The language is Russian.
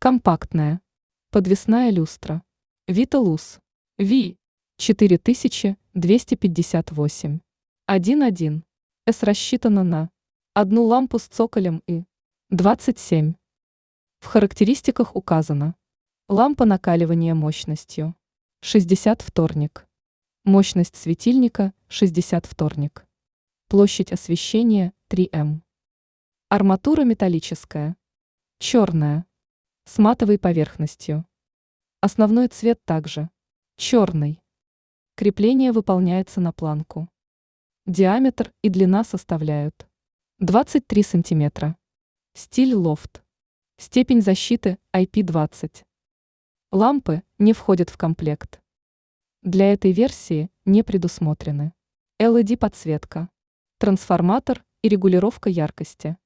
Компактная. Подвесная люстра. Виталус. V4258. 1.1. С рассчитана на одну лампу с цоколем и 27. В характеристиках указано: лампа накаливания мощностью 60 вторник. Мощность светильника 60 вторник. Площадь освещения 3 М. Арматура металлическая. Черная. С матовой поверхностью. Основной цвет также черный. Крепление выполняется на планку. Диаметр и длина составляют 23 см. Стиль лофт. Степень защиты IP20. Лампы не входят в комплект. Для этой версии не предусмотрены LED-подсветка, трансформатор и регулировка яркости.